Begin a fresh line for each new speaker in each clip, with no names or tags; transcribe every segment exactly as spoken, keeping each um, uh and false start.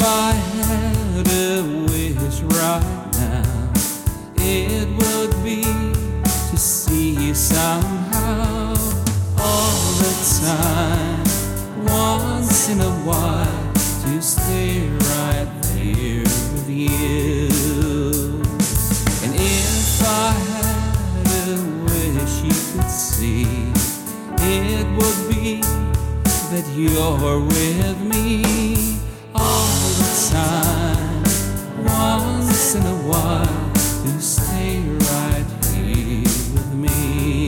I had a wish right now, it would be to see you somehow all the time, once in a while, to stay right there with you. And if I had a wish you could see, it would be that you're with me all the time, once in a while, to stay right here with me.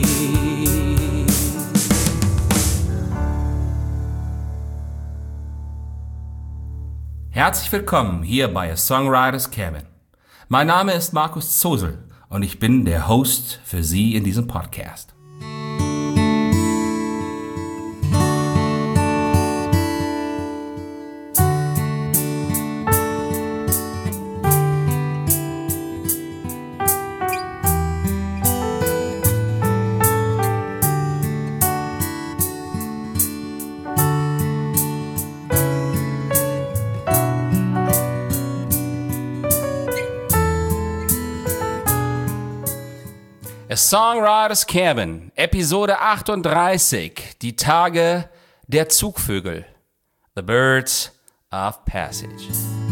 Herzlich willkommen hier bei A Songwriter's Cabin. Mein Name ist Markus Zosel und ich bin der Host für Sie in diesem Podcast. A Songwriter's Cabin, Episode achtunddreißig, die Tage der Zugvögel, The Birds of Passage.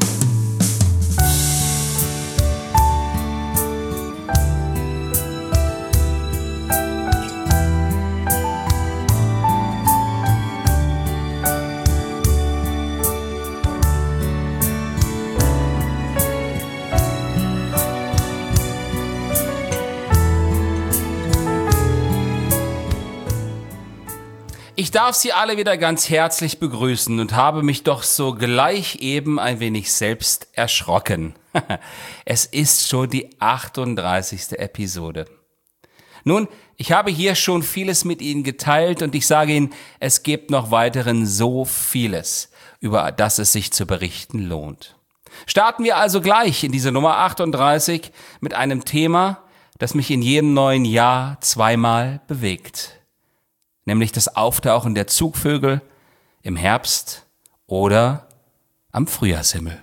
Ich darf Sie alle wieder ganz herzlich begrüßen und habe mich doch so gleich eben ein wenig selbst erschrocken. Es ist schon die achtunddreißigste Episode. Nun, ich habe hier schon vieles mit Ihnen geteilt und ich sage Ihnen, es gibt noch weiterhin so vieles, über das es sich zu berichten lohnt. Starten wir also gleich in diese Nummer achtunddreißig mit einem Thema, das mich in jedem neuen Jahr zweimal bewegt. Nämlich das Auftauchen der Zugvögel im Herbst oder am Frühjahrshimmel.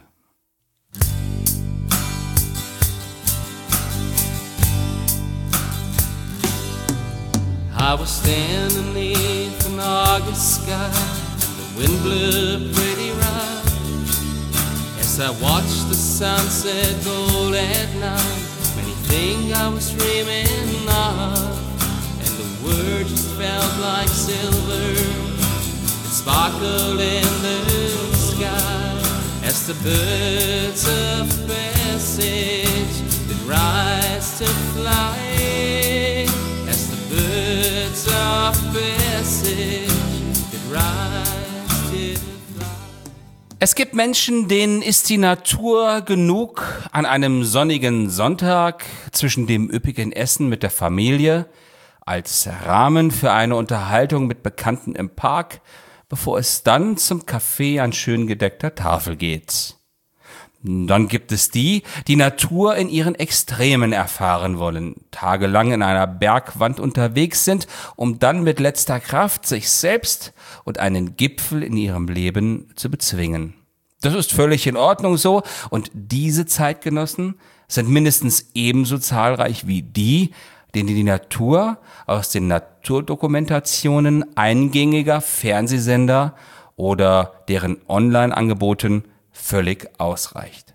I was standing beneath an August sky, and the wind blew pretty rough. As I watched the sunset gold at night, many things I was dreaming of. Words just felt like silver that sparkled in the sky as the birds of passage that rise to fly, as the birds of passage that rise to fly.
Es gibt Menschen, denen ist die Natur genug an einem sonnigen Sonntag zwischen dem üppigen Essen mit der Familie als Rahmen für eine Unterhaltung mit Bekannten im Park, bevor es dann zum Kaffee an schön gedeckter Tafel geht. Dann gibt es die, die Natur in ihren Extremen erfahren wollen, tagelang in einer Bergwand unterwegs sind, um dann mit letzter Kraft sich selbst und einen Gipfel in ihrem Leben zu bezwingen. Das ist völlig in Ordnung so, und diese Zeitgenossen sind mindestens ebenso zahlreich wie die, denen die Natur aus den Naturdokumentationen eingängiger Fernsehsender oder deren Online-Angeboten völlig ausreicht.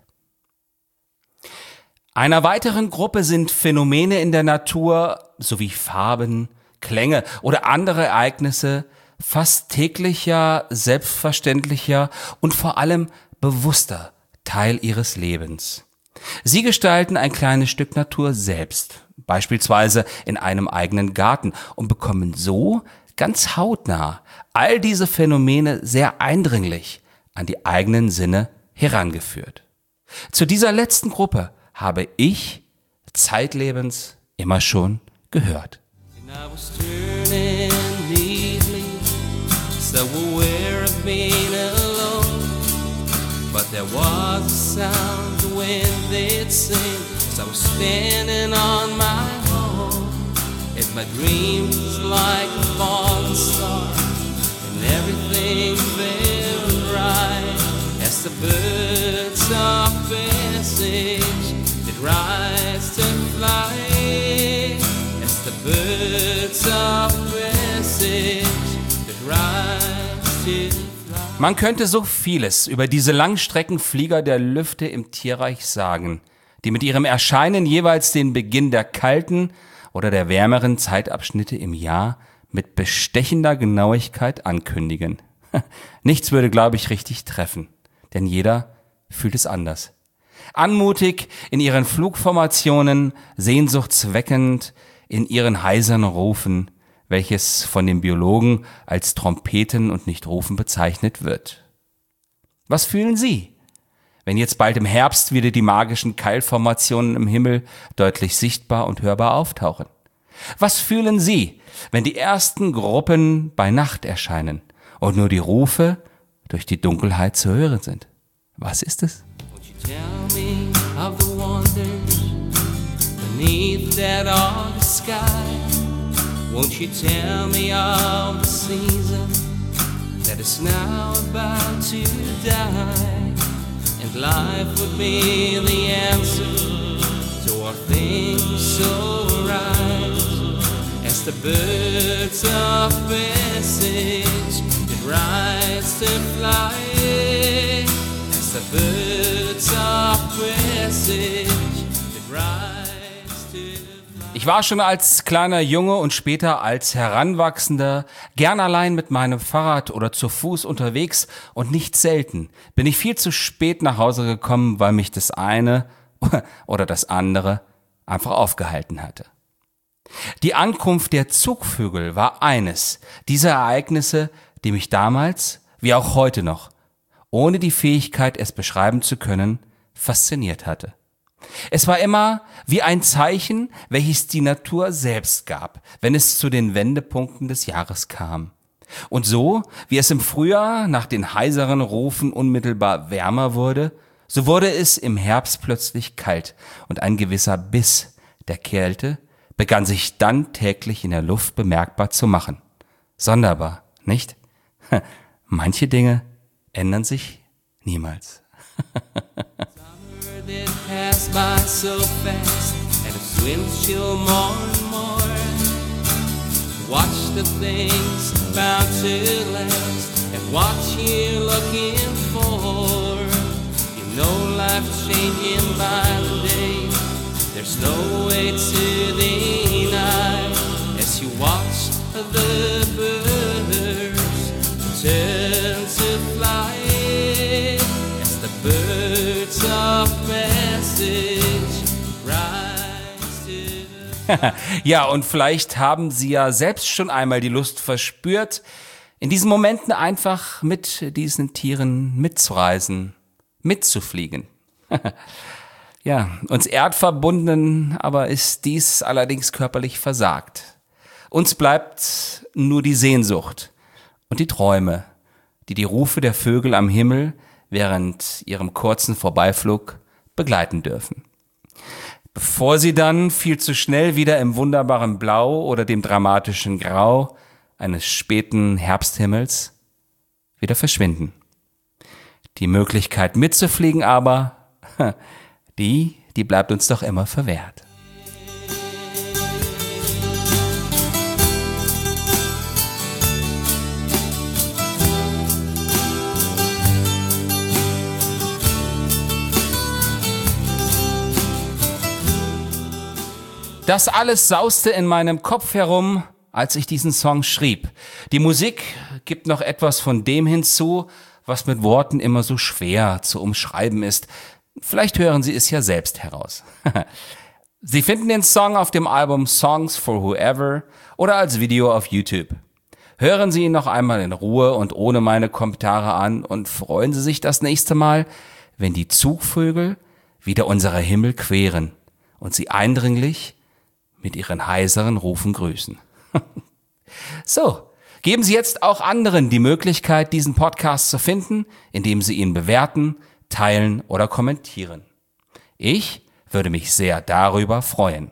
Einer weiteren Gruppe sind Phänomene in der Natur sowie Farben, Klänge oder andere Ereignisse fast täglicher, selbstverständlicher und vor allem bewusster Teil ihres Lebens. Sie gestalten ein kleines Stück Natur selbst, beispielsweise in einem eigenen Garten, und bekommen so ganz hautnah all diese Phänomene sehr eindringlich an die eigenen Sinne herangeführt. Zu dieser letzten Gruppe habe ich zeitlebens immer schon gehört.
But there was a sound the wind did sing as I was standing on my home. And my dreams was like a falling star, and everything felt right as the birds birds of passage that rise to fly. As the birds of passage that rise to fly.
Man könnte so vieles über diese Langstreckenflieger der Lüfte im Tierreich sagen, die mit ihrem Erscheinen jeweils den Beginn der kalten oder der wärmeren Zeitabschnitte im Jahr mit bestechender Genauigkeit ankündigen. Nichts würde, glaube ich, richtig treffen, denn jeder fühlt es anders. Anmutig in ihren Flugformationen, sehnsuchtsweckend in ihren heiseren Rufen, welches von den Biologen als Trompeten und nicht Rufen bezeichnet wird. Was fühlen Sie, wenn jetzt bald im Herbst wieder die magischen Keilformationen im Himmel deutlich sichtbar und hörbar auftauchen? Was fühlen Sie, wenn die ersten Gruppen bei Nacht erscheinen und nur die Rufe durch die Dunkelheit zu hören sind? Was ist es?
Won't you tell me of the wonders beneath that August sky? Won't you tell me of the season that is now about to die? And life would be the answer to our things so right. As the birds of passage that rise to fly. As the birds of passage that rise to fly.
Ich war schon als kleiner Junge und später als Heranwachsender gern allein mit meinem Fahrrad oder zu Fuß unterwegs und nicht selten bin ich viel zu spät nach Hause gekommen, weil mich das eine oder das andere einfach aufgehalten hatte. Die Ankunft der Zugvögel war eines dieser Ereignisse, die mich damals, wie auch heute noch, ohne die Fähigkeit, es beschreiben zu können, fasziniert hatte. Es war immer wie ein Zeichen, welches die Natur selbst gab, wenn es zu den Wendepunkten des Jahres kam. Und so, wie es im Frühjahr nach den heiseren Rufen unmittelbar wärmer wurde, so wurde es im Herbst plötzlich kalt und ein gewisser Biss der Kälte begann sich dann täglich in der Luft bemerkbar zu machen. Sonderbar, nicht? Manche Dinge ändern sich niemals.
That pass by so fast, and it swims chill more and more. Watch the things bound to last, and what you're looking for. You know life's changing by the day. There's no way to deny as you watch the birds turn to fly. As the birds of
Ja, und vielleicht haben Sie ja selbst schon einmal die Lust verspürt, in diesen Momenten einfach mit diesen Tieren mitzureisen, mitzufliegen. Ja, uns Erdverbundenen aber ist dies allerdings körperlich versagt. Uns bleibt nur die Sehnsucht und die Träume, die die Rufe der Vögel am Himmel während ihrem kurzen Vorbeiflug begleiten dürfen. Bevor sie dann viel zu schnell wieder im wunderbaren Blau oder dem dramatischen Grau eines späten Herbsthimmels wieder verschwinden. Die Möglichkeit mitzufliegen aber, die, die bleibt uns doch immer verwehrt. Das alles sauste in meinem Kopf herum, als ich diesen Song schrieb. Die Musik gibt noch etwas von dem hinzu, was mit Worten immer so schwer zu umschreiben ist. Vielleicht hören Sie es ja selbst heraus. Sie finden den Song auf dem Album Songs for Whoever oder als Video auf YouTube. Hören Sie ihn noch einmal in Ruhe und ohne meine Kommentare an und freuen Sie sich das nächste Mal, wenn die Zugvögel wieder unsere Himmel queren und sie eindringlich mit ihren heiseren Rufen grüßen. So, geben Sie jetzt auch anderen die Möglichkeit, diesen Podcast zu finden, indem Sie ihn bewerten, teilen oder kommentieren. Ich würde mich sehr darüber freuen.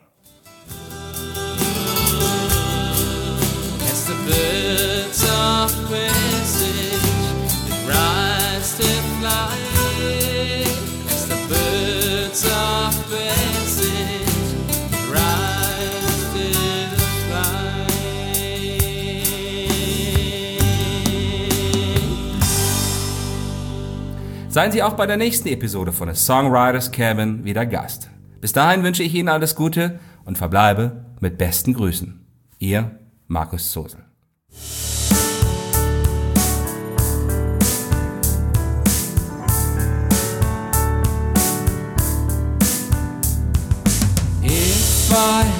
seien Sie auch bei der nächsten Episode von A Songwriter's Cabin wieder Gast. Bis dahin wünsche ich Ihnen alles Gute und verbleibe mit besten Grüßen. Ihr Markus Zosel. If I